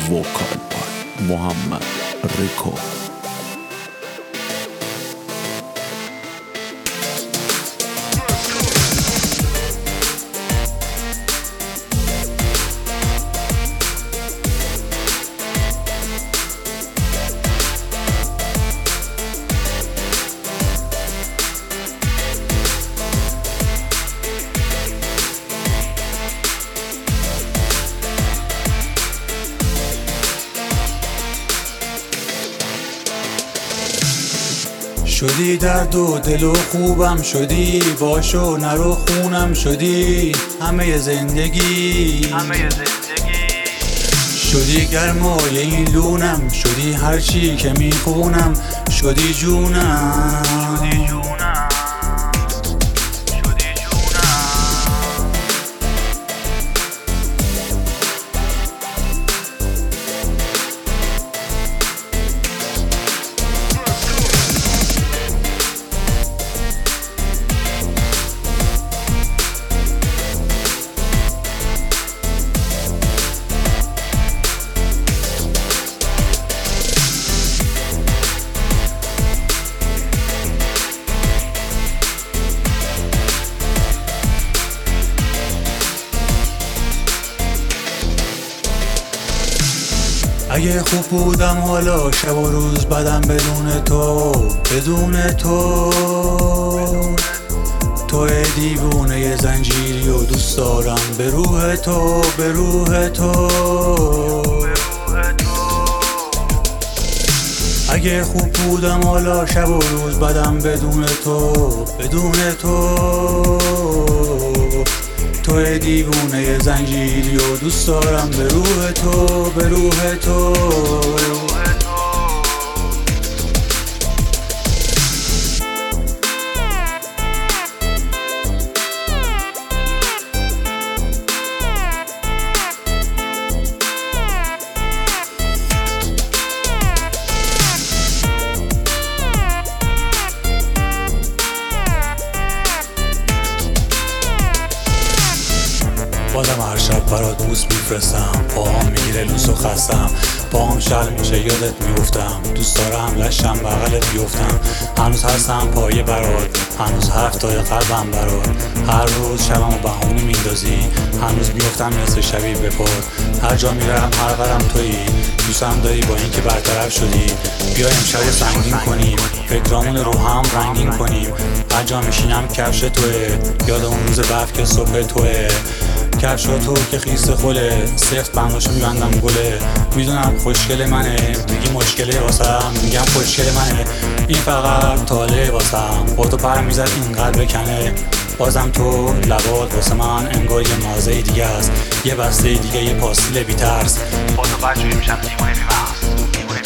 وکال بای محمد ریکو. شدی درد و دل و خوبم شدی، باشو نرو خونم شدی، همه زندگی شدی گرمای این لونم، شدی هرچی که میخونم، شدی جونم. اگه خوب بودم حالا شب و روز بدم بدون تو، بدون تو. تو دیوونه زنجیری و دوست دارم به روح تو، به روح تو. اگه خوب بودم حالا شب و روز بدم بدون تو، بدون تو. تو دیوونه زنجیری و دوست دارم به روح تو، به روح تو. بازم هر شب برات بوس میفرستم، پاهم میگیره لوس و خستم، پاهم شل میشه یادت میفتم، دوست دارم لشم بغلت بیفتم. هنوز هستم پایه برات، هنوز هفتای قلبم برات، هر روز شبم و بهونه میندازی، هنوز میفتم نصف شبی بپر. هر جا میرم هر قدم تویی، دوستم داری با اینکه برطرف شدی. بیا امشب رو سنگین کنیم، فکرامون رو هم رنگین کنیم. هر جا میشینم کفش توه، یاد اون روز برف که صبح توه. کفش تو که خیس خوله، سفت بنداشو میبندم گله. میدونم خوشگل منه، میگی مشکله واسم، میگم خوشگل منه. این فقط تاله واسم، با تو پر میزد این قلب بکنه. بازم تو لبات واسه من انگار یه مازه دیگه است، یه بسته دیگه، یه پاستیل بی‌ترس. با تو بچه‌ای میشم دیوونه بی‌مغز.